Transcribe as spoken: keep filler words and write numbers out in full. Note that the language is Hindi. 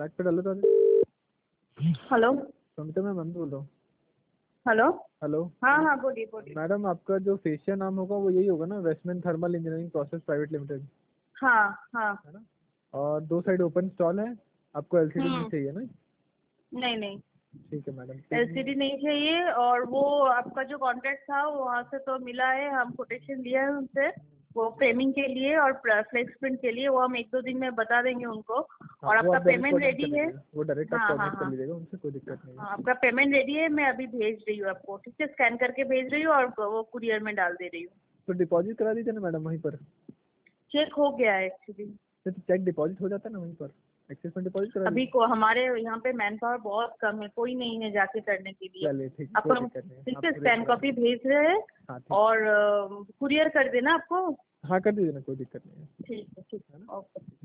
बैक पे डालो तो। हेलो समिता मैं मन बोल रहा हूँ। हेलो हेलो हाँ हाँ बोलिए बोलिए। मैडम, आपका जो फेशियल नाम होगा वो यही होगा ना, Westman thermal engineering process private limited, हाँ हाँ। है ना? और दो साइड ओपन स्टॉल है, आपको एलसीडी नहीं हम्म चाहिए ना? नहीं नहीं, ठीक है मैडम। एलसीडी नहीं चाहिए। और वो आपका जो कॉन्ट्रैक्ट था वो वहाँ से तो मिला है, हम कोटेशन लिया है उनसे, वो फ्रेमिंग के लिए और फ्लेक्स प्रिंट के लिए। वो हम एक दो दिन में बता देंगे उनको। हाँ, और वो आपका आप डायरेक्ट पेमेंट कोऑर्डिनेट कर रेडी है? लीजिएगा, वो डायरेक्ट आप हाँ हाँ कोऑर्डिनेट कर हाँ लीजिएगा उनसे, कोई दिक्कत नहीं है। हाँ, आपका पेमेंट रेडी है, मैं अभी भेज रही हूँ आपको, ठीक है? स्कैन करके भेज रही हूँ और वो कुरियर में डाल दे रही हूँ। तो डिपॉजिट करा दीजिए ना मैडम वहीं पर। चेक हो गया है एक्चुअली। तो चेक डिपॉजिट हो जाता है ना वहीं पर, एक्सेस में डिपॉजिट करा अभी दीजिए। को हमारे यहाँ पे मैन पावर बहुत कम है, कोई नहीं है जाके करने के लिए। चलिए ठीक है, आपको कोई हम दिक्कत नहीं है, ठीक आप है कुरियर स्कैन करा कॉपी दीजिए। भेज रहे हैं हाँ ठीक। और कुरियर कर देना आपको। हाँ कर दीजिए ना, कोई दिक्कत नहीं है। ठीक है ठीक है ना? है, ओके।